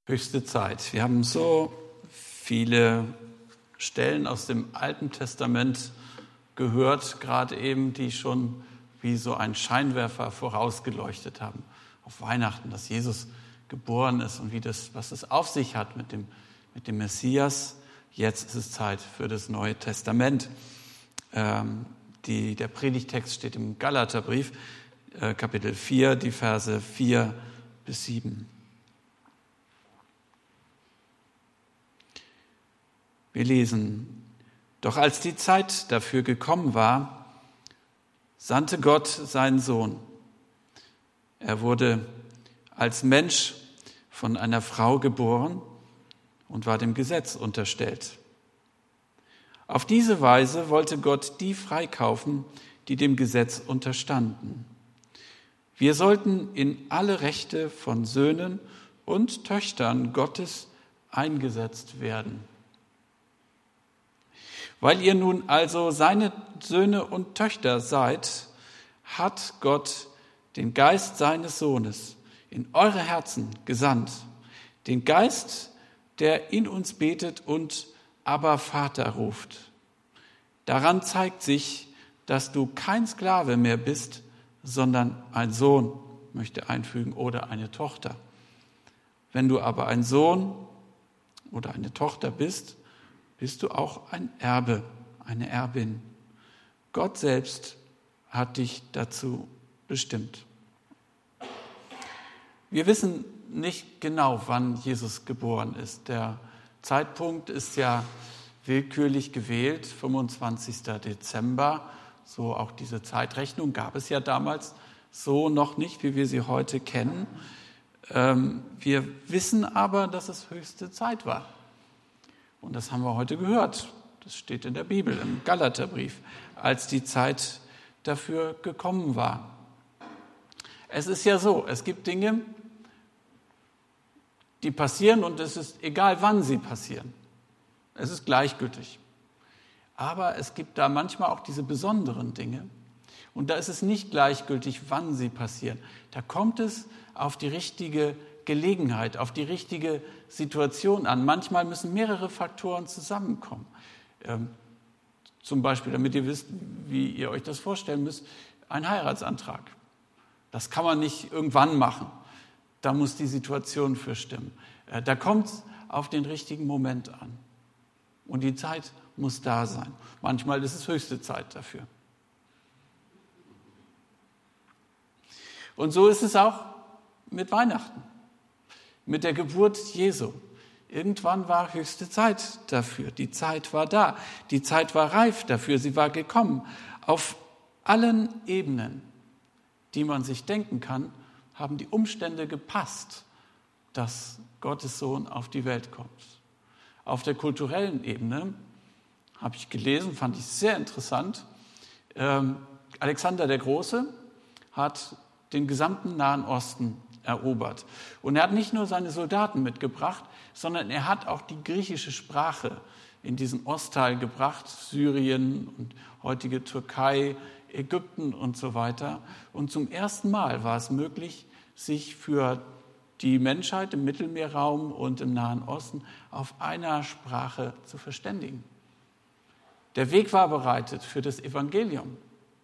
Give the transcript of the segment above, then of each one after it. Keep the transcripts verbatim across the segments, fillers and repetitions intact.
Höchste Zeit. Wir haben so viele Stellen aus dem Alten Testament gehört, gerade eben, die schon wie so ein Scheinwerfer vorausgeleuchtet haben auf Weihnachten, dass Jesus geboren ist und wie das, was es auf sich hat mit dem, mit dem Messias. Jetzt ist es Zeit für das Neue Testament. Ähm, die, der Predigtext steht im Galaterbrief, äh, Kapitel vier, die Verse vier bis sieben. Wir lesen: Doch als die Zeit dafür gekommen war, sandte Gott seinen Sohn. Er wurde als Mensch von einer Frau geboren und war dem Gesetz unterstellt. Auf diese Weise wollte Gott die freikaufen, die dem Gesetz unterstanden. Wir sollten in alle Rechte von Söhnen und Töchtern Gottes eingesetzt werden. Weil ihr nun also seine Söhne und Töchter seid, hat Gott den Geist seines Sohnes in eure Herzen gesandt. Den Geist, der in uns betet und Abba Vater ruft. Daran zeigt sich, dass du kein Sklave mehr bist, sondern ein Sohn, möchte einfügen, oder eine Tochter. Wenn du aber ein Sohn oder eine Tochter bist, bist du auch ein Erbe, eine Erbin. Gott selbst hat dich dazu bestimmt. Wir wissen nicht genau, wann Jesus geboren ist. Der Zeitpunkt ist ja willkürlich gewählt, fünfundzwanzigster Dezember. So auch diese Zeitrechnung gab es ja damals so noch nicht, wie wir sie heute kennen. Wir wissen aber, dass es höchste Zeit war. Und das haben wir heute gehört. Das steht in der Bibel, im Galaterbrief, als die Zeit dafür gekommen war. Es ist ja so, es gibt Dinge, die passieren und es ist egal, wann sie passieren. Es ist gleichgültig. Aber es gibt da manchmal auch diese besonderen Dinge. Und da ist es nicht gleichgültig, wann sie passieren. Da kommt es auf die richtige Gelegenheit, auf die richtige Situation an. Manchmal müssen mehrere Faktoren zusammenkommen. Ähm, zum Beispiel, damit ihr wisst, wie ihr euch das vorstellen müsst, ein Heiratsantrag. Das kann man nicht irgendwann machen. Da muss die Situation für stimmen. Äh, da kommt es auf den richtigen Moment an. Und die Zeit muss da sein. Manchmal ist es höchste Zeit dafür. Und so ist es auch mit Weihnachten. Mit der Geburt Jesu. Irgendwann war höchste Zeit dafür. Die Zeit war da. Die Zeit war reif dafür. Sie war gekommen. Auf allen Ebenen, die man sich denken kann, haben die Umstände gepasst, dass Gottes Sohn auf die Welt kommt. Auf der kulturellen Ebene habe ich gelesen, fand ich sehr interessant. Ähm, Alexander der Große hat den gesamten Nahen Osten erobert. Und er hat nicht nur seine Soldaten mitgebracht, sondern er hat auch die griechische Sprache in diesen Ostteil gebracht, Syrien und heutige Türkei, Ägypten und so weiter. Und zum ersten Mal war es möglich, sich für die Menschheit im Mittelmeerraum und im Nahen Osten auf einer Sprache zu verständigen. Der Weg war bereitet für das Evangelium.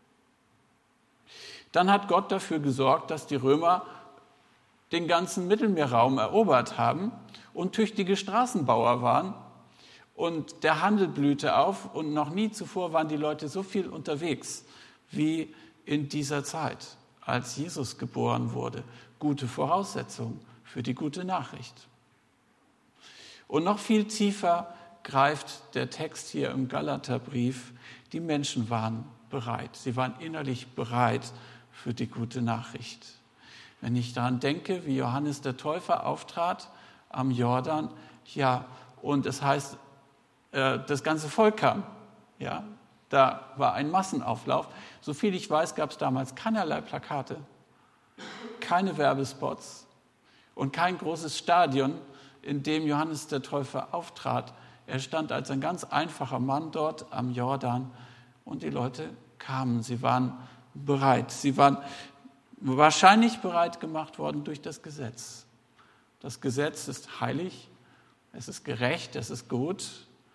Dann hat Gott dafür gesorgt, dass die Römer den ganzen Mittelmeerraum erobert haben und tüchtige Straßenbauer waren. Und der Handel blühte auf und noch nie zuvor waren die Leute so viel unterwegs wie in dieser Zeit, als Jesus geboren wurde. Gute Voraussetzungen für die gute Nachricht. Und noch viel tiefer greift der Text hier im Galaterbrief. Die Menschen waren bereit. Sie waren innerlich bereit für die gute Nachricht. Wenn ich daran denke, wie Johannes der Täufer auftrat am Jordan, ja, und es heißt, das ganze Volk kam, ja, da war ein Massenauflauf. Soviel ich weiß, gab es damals keinerlei Plakate, keine Werbespots und kein großes Stadion, in dem Johannes der Täufer auftrat. Er stand als ein ganz einfacher Mann dort am Jordan und die Leute kamen. Sie waren bereit. Sie waren wahrscheinlich bereit gemacht worden durch das Gesetz. Das Gesetz ist heilig, es ist gerecht, es ist gut.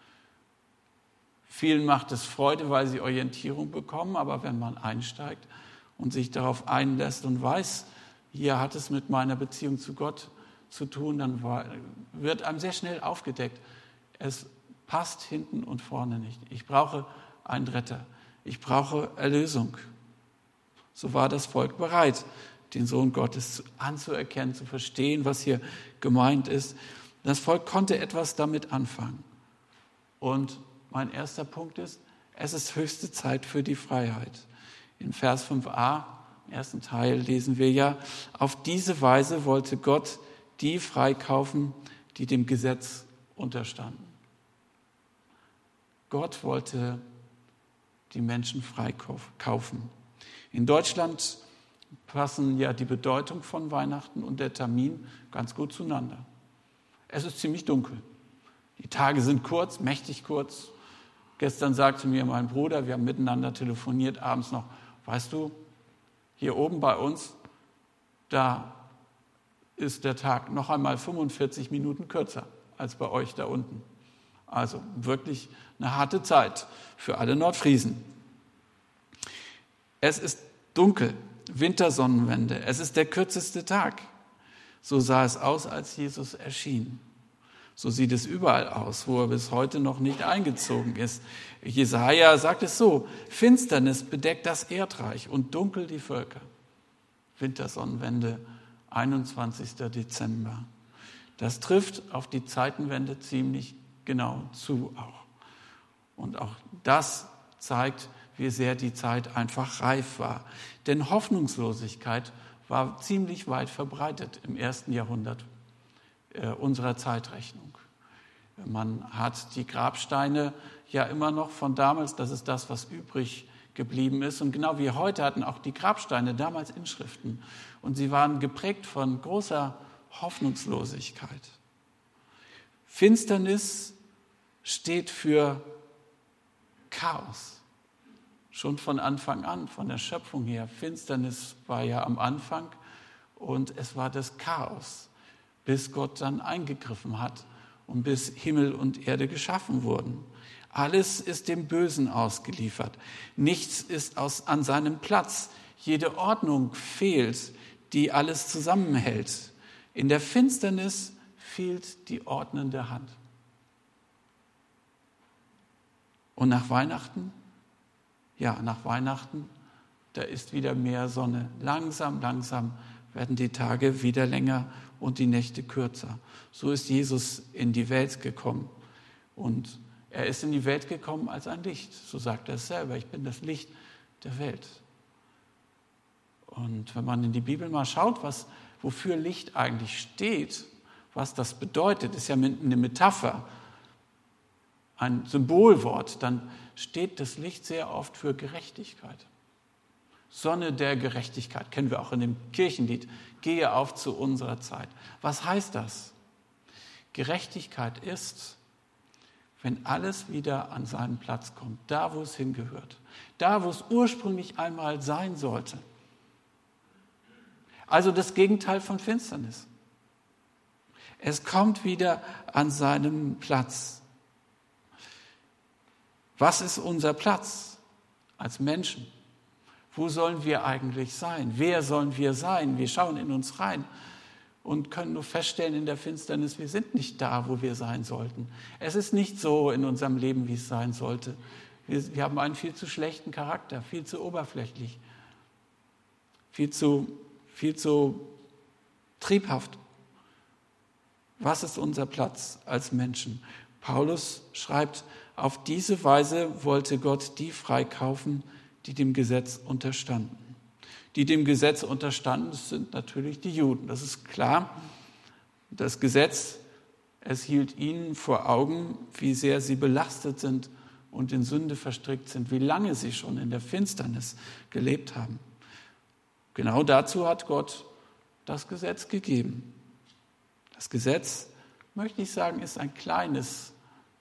Vielen macht es Freude, weil sie Orientierung bekommen, aber wenn man einsteigt und sich darauf einlässt und weiß, hier hat es mit meiner Beziehung zu Gott zu tun, dann wird einem sehr schnell aufgedeckt, es passt hinten und vorne nicht. Ich brauche einen Retter, ich brauche Erlösung. So war das Volk bereit, den Sohn Gottes anzuerkennen, zu verstehen, was hier gemeint ist. Das Volk konnte etwas damit anfangen. Und mein erster Punkt ist, es ist höchste Zeit für die Freiheit. In Vers fünf a, im ersten Teil, lesen wir ja, auf diese Weise wollte Gott die freikaufen, die dem Gesetz unterstanden. Gott wollte die Menschen freikaufen. In Deutschland passen ja die Bedeutung von Weihnachten und der Termin ganz gut zueinander. Es ist ziemlich dunkel. Die Tage sind kurz, mächtig kurz. Gestern sagte mir mein Bruder, wir haben miteinander telefoniert, abends noch, weißt du, hier oben bei uns, da ist der Tag noch einmal fünfundvierzig Minuten kürzer als bei euch da unten. Also wirklich eine harte Zeit für alle Nordfriesen. Es ist dunkel, Wintersonnenwende, es ist der kürzeste Tag. So sah es aus, als Jesus erschien. So sieht es überall aus, wo er bis heute noch nicht eingezogen ist. Jesaja sagt es so: Finsternis bedeckt das Erdreich und dunkel die Völker. Wintersonnenwende, einundzwanzigster Dezember. Das trifft auf die Zeitenwende ziemlich genau zu auch. Und auch das zeigt, wie sehr die Zeit einfach reif war. Denn Hoffnungslosigkeit war ziemlich weit verbreitet im ersten Jahrhundert äh, unserer Zeitrechnung. Man hat die Grabsteine ja immer noch von damals, das ist das, was übrig geblieben ist. Und genau wie heute hatten auch die Grabsteine damals Inschriften. Und sie waren geprägt von großer Hoffnungslosigkeit. Finsternis steht für Chaos. Schon von Anfang an, von der Schöpfung her. Finsternis war ja am Anfang und es war das Chaos, bis Gott dann eingegriffen hat und bis Himmel und Erde geschaffen wurden. Alles ist dem Bösen ausgeliefert. Nichts ist aus, an seinem Platz. Jede Ordnung fehlt, die alles zusammenhält. In der Finsternis fehlt die ordnende Hand. Und nach Weihnachten? Ja, nach Weihnachten, da ist wieder mehr Sonne. Langsam, langsam werden die Tage wieder länger und die Nächte kürzer. So ist Jesus in die Welt gekommen. Und er ist in die Welt gekommen als ein Licht. So sagt er es selber. Ich bin das Licht der Welt. Und wenn man in die Bibel mal schaut, was, wofür Licht eigentlich steht, was das bedeutet, ist ja eine Metapher, ein Symbolwort, dann steht das Licht sehr oft für Gerechtigkeit. Sonne der Gerechtigkeit, kennen wir auch in dem Kirchenlied, gehe auf zu unserer Zeit. Was heißt das? Gerechtigkeit ist, wenn alles wieder an seinen Platz kommt, da wo es hingehört, da wo es ursprünglich einmal sein sollte. Also das Gegenteil von Finsternis. Es kommt wieder an seinen Platz. Was ist unser Platz als Menschen? Wo sollen wir eigentlich sein? Wer sollen wir sein? Wir schauen in uns rein und können nur feststellen in der Finsternis, wir sind nicht da, wo wir sein sollten. Es ist nicht so in unserem Leben, wie es sein sollte. Wir, wir haben einen viel zu schlechten Charakter, viel zu oberflächlich, viel zu, viel zu triebhaft. Was ist unser Platz als Menschen? Paulus schreibt, auf diese Weise wollte Gott die freikaufen, die dem Gesetz unterstanden. Die dem Gesetz unterstanden sind natürlich die Juden. Das ist klar. Das Gesetz, es hielt ihnen vor Augen, wie sehr sie belastet sind und in Sünde verstrickt sind, wie lange sie schon in der Finsternis gelebt haben. Genau dazu hat Gott das Gesetz gegeben. Das Gesetz, möchte ich sagen, ist ein kleines,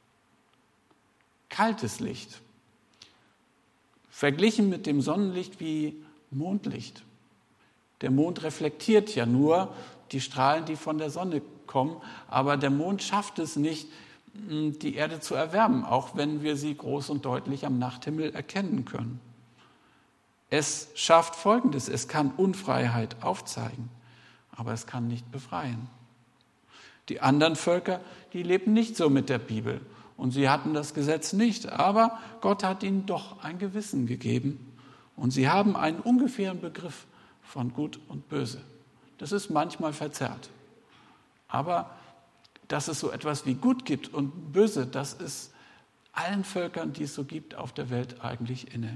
kaltes Licht. Verglichen mit dem Sonnenlicht wie Mondlicht. Der Mond reflektiert ja nur die Strahlen, die von der Sonne kommen. Aber der Mond schafft es nicht, die Erde zu erwärmen, auch wenn wir sie groß und deutlich am Nachthimmel erkennen können. Es schafft Folgendes: Es kann Unfreiheit aufzeigen, aber es kann nicht befreien. Die anderen Völker, die lebten nicht so mit der Bibel und sie hatten das Gesetz nicht, aber Gott hat ihnen doch ein Gewissen gegeben und sie haben einen ungefähren Begriff von Gut und Böse. Das ist manchmal verzerrt, aber dass es so etwas wie Gut gibt und Böse, das ist allen Völkern, die es so gibt auf der Welt, eigentlich inne.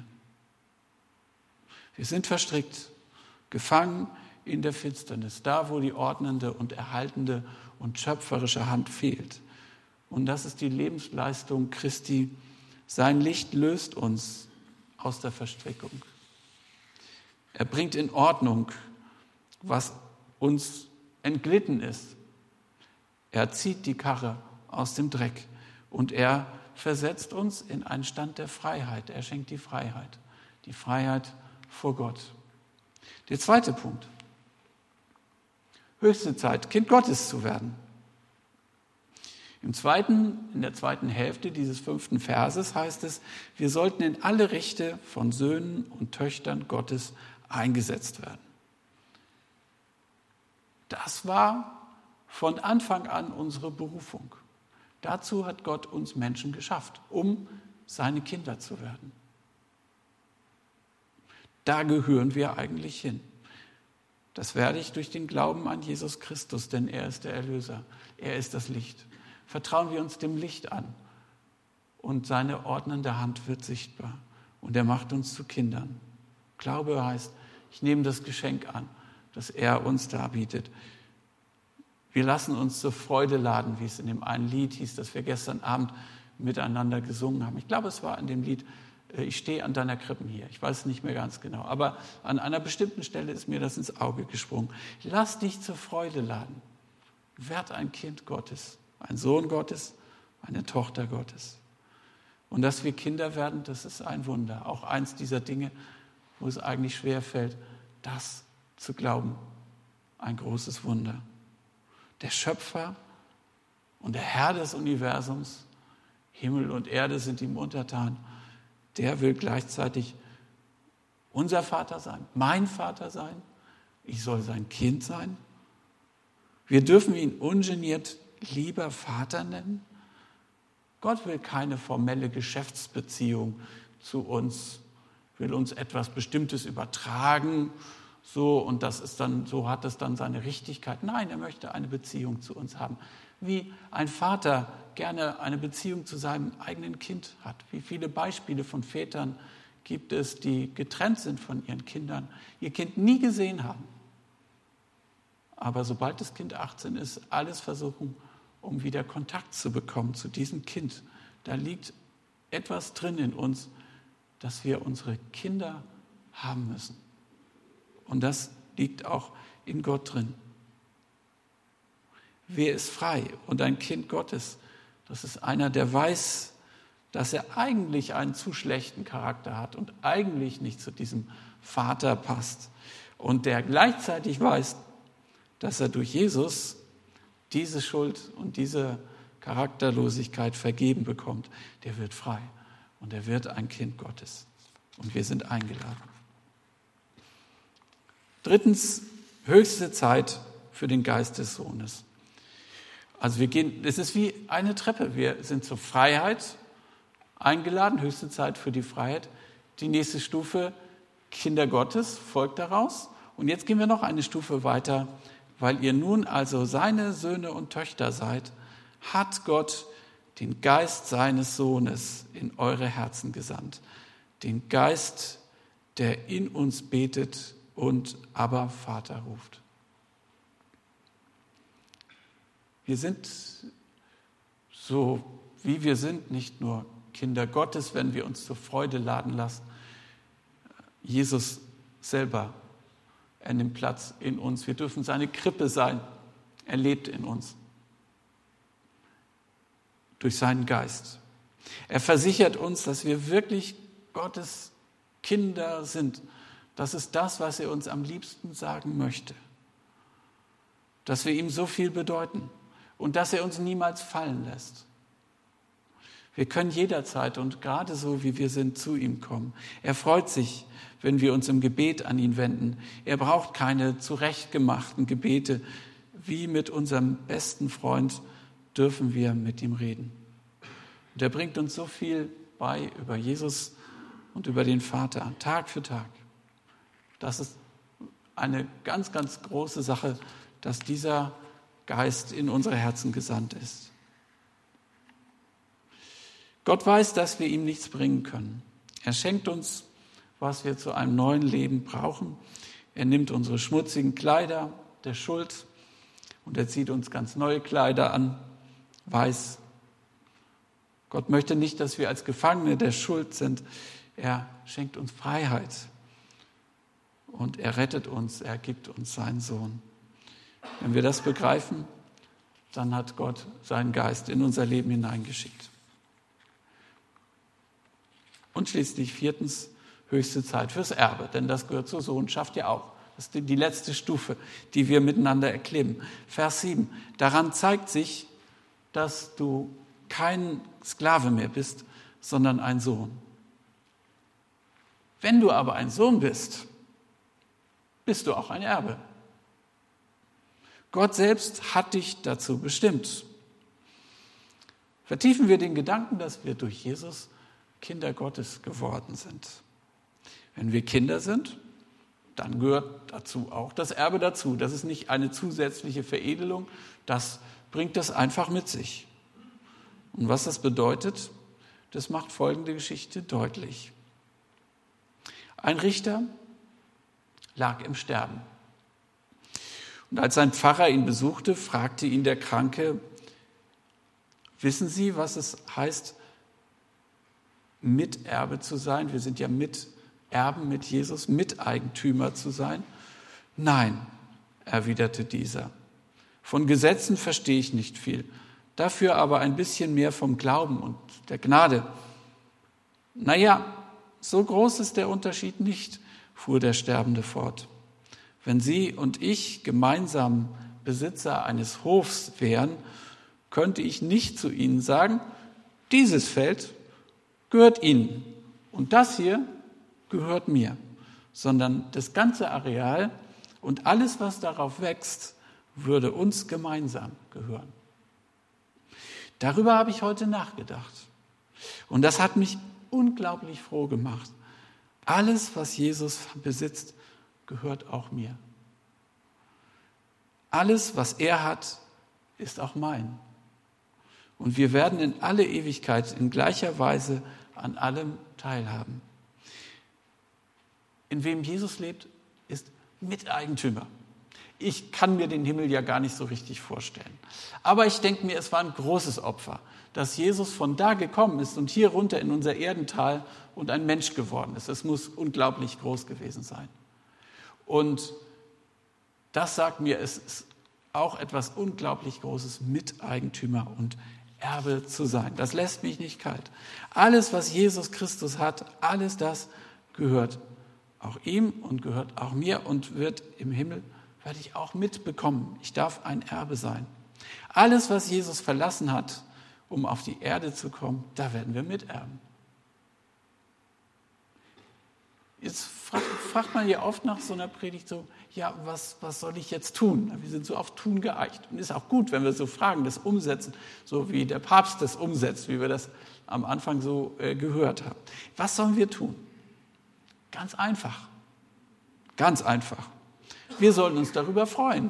Wir sind verstrickt, gefangen in der Finsternis, da wo die ordnende und erhaltende und schöpferische Hand fehlt. Und das ist die Lebensleistung Christi. Sein Licht löst uns aus der Verstrickung. Er bringt in Ordnung, was uns entglitten ist. Er zieht die Karre aus dem Dreck und er versetzt uns in einen Stand der Freiheit. Er schenkt die Freiheit, die Freiheit vor Gott. Der zweite Punkt. Höchste Zeit, Kind Gottes zu werden. Im zweiten, in der zweiten Hälfte dieses fünften Verses heißt es, wir sollten in alle Rechte von Söhnen und Töchtern Gottes eingesetzt werden. Das war von Anfang an unsere Berufung. Dazu hat Gott uns Menschen geschafft, um seine Kinder zu werden. Da gehören wir eigentlich hin. Das werde ich durch den Glauben an Jesus Christus, denn er ist der Erlöser, er ist das Licht. Vertrauen wir uns dem Licht an und seine ordnende Hand wird sichtbar und er macht uns zu Kindern. Glaube heißt, ich nehme das Geschenk an, das er uns darbietet. Wir lassen uns zur Freude laden, wie es in dem einen Lied hieß, das wir gestern Abend miteinander gesungen haben. Ich glaube, es war in dem Lied, ich stehe an deiner Krippen hier. Ich weiß es nicht mehr ganz genau, aber an einer bestimmten Stelle ist mir das ins Auge gesprungen. Lass dich zur Freude laden. Werd ein Kind Gottes, ein Sohn Gottes, eine Tochter Gottes. Und dass wir Kinder werden, das ist ein Wunder. Auch eins dieser Dinge, wo es eigentlich schwer fällt, das zu glauben. Ein großes Wunder. Der Schöpfer und der Herr des Universums, Himmel und Erde sind ihm untertan, der will gleichzeitig unser Vater sein, mein Vater sein. Ich soll sein Kind sein. Wir dürfen ihn ungeniert lieber Vater nennen. Gott will keine formelle Geschäftsbeziehung zu uns, will uns etwas Bestimmtes übertragen, so und das ist dann, so hat es dann seine Richtigkeit. Nein, er möchte eine Beziehung zu uns haben, wie ein Vater gerne eine Beziehung zu seinem eigenen Kind hat. Wie viele Beispiele von Vätern gibt es, die getrennt sind von ihren Kindern, ihr Kind nie gesehen haben. Aber sobald das Kind achtzehn ist, alles versuchen, um wieder Kontakt zu bekommen zu diesem Kind. Da liegt etwas drin in uns, dass wir unsere Kinder haben müssen. Und das liegt auch in Gott drin. Wer ist frei und ein Kind Gottes? Das ist einer, der weiß, dass er eigentlich einen zu schlechten Charakter hat und eigentlich nicht zu diesem Vater passt. Und der gleichzeitig weiß, dass er durch Jesus diese Schuld und diese Charakterlosigkeit vergeben bekommt. Der wird frei und er wird ein Kind Gottes. Und wir sind eingeladen. Drittens, höchste Zeit für den Geist des Sohnes. Also wir gehen, es ist wie eine Treppe. Wir sind zur Freiheit eingeladen, höchste Zeit für die Freiheit. Die nächste Stufe, Kinder Gottes, folgt daraus. Und jetzt gehen wir noch eine Stufe weiter. Weil ihr nun also seine Söhne und Töchter seid, hat Gott den Geist seines Sohnes in eure Herzen gesandt. Den Geist, der in uns betet und Abba, Vater ruft. Wir sind so, wie wir sind, nicht nur Kinder Gottes, wenn wir uns zur Freude laden lassen. Jesus selber, er nimmt Platz in uns. Wir dürfen seine Krippe sein. Er lebt in uns. Durch seinen Geist. Er versichert uns, dass wir wirklich Gottes Kinder sind. Das ist das, was er uns am liebsten sagen möchte. dass wir ihm so viel bedeuten und dass er uns niemals fallen lässt. Wir können jederzeit und gerade so, wie wir sind, zu ihm kommen. Er freut sich, wenn wir uns im Gebet an ihn wenden. Er braucht keine zurechtgemachten Gebete. Wie mit unserem besten Freund dürfen wir mit ihm reden. Und er bringt uns so viel bei über Jesus und über den Vater, Tag für Tag. Das ist eine ganz, ganz große Sache, dass dieser Geist in unsere Herzen gesandt ist. Gott weiß, dass wir ihm nichts bringen können. Er schenkt uns, was wir zu einem neuen Leben brauchen. Er nimmt unsere schmutzigen Kleider der Schuld und er zieht uns ganz neue Kleider an, weiß. Gott möchte nicht, dass wir als Gefangene der Schuld sind. Er schenkt uns Freiheit und er rettet uns, er gibt uns seinen Sohn. Wenn wir das begreifen, dann hat Gott seinen Geist in unser Leben hineingeschickt. Und schließlich viertens, höchste Zeit fürs Erbe, denn das gehört zur Sohnschaft ja auch. Das ist die letzte Stufe, die wir miteinander erklimmen. Vers sieben, daran zeigt sich, dass du kein Sklave mehr bist, sondern ein Sohn. Wenn du aber ein Sohn bist, bist du auch ein Erbe. Gott selbst hat dich dazu bestimmt. Vertiefen wir den Gedanken, dass wir durch Jesus Kinder Gottes geworden sind. Wenn wir Kinder sind, dann gehört dazu auch das Erbe dazu. Das ist nicht eine zusätzliche Veredelung, das bringt das einfach mit sich. Und was das bedeutet, das macht folgende Geschichte deutlich. Ein Richter lag im Sterben. Und als sein Pfarrer ihn besuchte, fragte ihn der Kranke, wissen Sie, was es heißt, Miterbe zu sein? Wir sind ja Miterben mit Jesus, Miteigentümer zu sein. Nein, erwiderte dieser. Von Gesetzen verstehe ich nicht viel, dafür aber ein bisschen mehr vom Glauben und der Gnade. Naja, so groß ist der Unterschied nicht, fuhr der Sterbende fort. Wenn Sie und ich gemeinsam Besitzer eines Hofs wären, könnte ich nicht zu Ihnen sagen, dieses Feld gehört Ihnen und das hier gehört mir, sondern das ganze Areal und alles, was darauf wächst, würde uns gemeinsam gehören. Darüber habe ich heute nachgedacht und das hat mich unglaublich froh gemacht. Alles, was Jesus besitzt, gehört auch mir. Alles, was er hat, ist auch mein. Und wir werden in alle Ewigkeit in gleicher Weise an allem teilhaben. In wem Jesus lebt, ist Miteigentümer. Ich kann mir den Himmel ja gar nicht so richtig vorstellen. Aber ich denke mir, es war ein großes Opfer, dass Jesus von da gekommen ist und hier runter in unser Erdental und ein Mensch geworden ist. Es muss unglaublich groß gewesen sein. Und das sagt mir, es ist auch etwas unglaublich Großes, Miteigentümer und Erbe zu sein. Das lässt mich nicht kalt. Alles, was Jesus Christus hat, alles das gehört auch ihm und gehört auch mir und wird im Himmel, werde ich auch mitbekommen. Ich darf ein Erbe sein. Alles, was Jesus verlassen hat, um auf die Erde zu kommen, da werden wir miterben. Jetzt fragt, fragt man ja oft nach so einer Predigt so, ja, was, was soll ich jetzt tun? Wir sind so auf Tun geeicht. Und ist auch gut, wenn wir so fragen, das umsetzen, so wie der Papst das umsetzt, wie wir das am Anfang so äh, gehört haben. Was sollen wir tun? Ganz einfach. Ganz einfach. Wir sollen uns darüber freuen.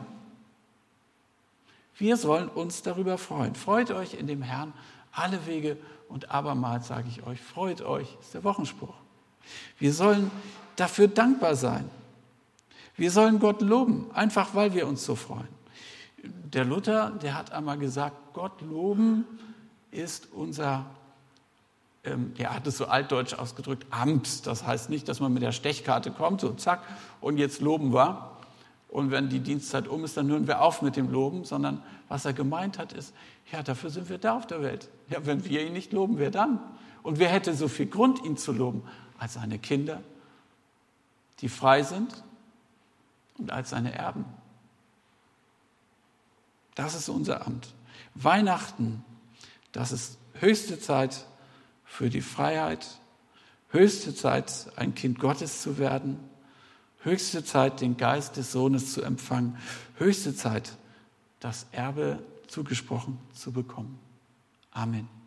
Wir sollen uns darüber freuen. Freut euch in dem Herrn alle Wege und abermals sage ich euch, freut euch, ist der Wochenspruch. Wir sollen dafür dankbar sein. Wir sollen Gott loben, einfach weil wir uns so freuen. Der Luther, der hat einmal gesagt, Gott loben ist unser, ähm, er hat es so altdeutsch ausgedrückt, Amt. Das heißt nicht, dass man mit der Stechkarte kommt, so zack, und jetzt loben wir. Und wenn die Dienstzeit um ist, dann hören wir auf mit dem Loben, sondern was er gemeint hat, ist, ja, dafür sind wir da auf der Welt. Ja, wenn wir ihn nicht loben, wer dann? Und wer hätte so viel Grund, ihn zu loben, als seine Kinder, die frei sind und als seine Erben? Das ist unser Amt. Weihnachten, das ist höchste Zeit für die Freiheit, höchste Zeit, ein Kind Gottes zu werden, höchste Zeit, den Geist des Sohnes zu empfangen, höchste Zeit, das Erbe zugesprochen zu bekommen. Amen.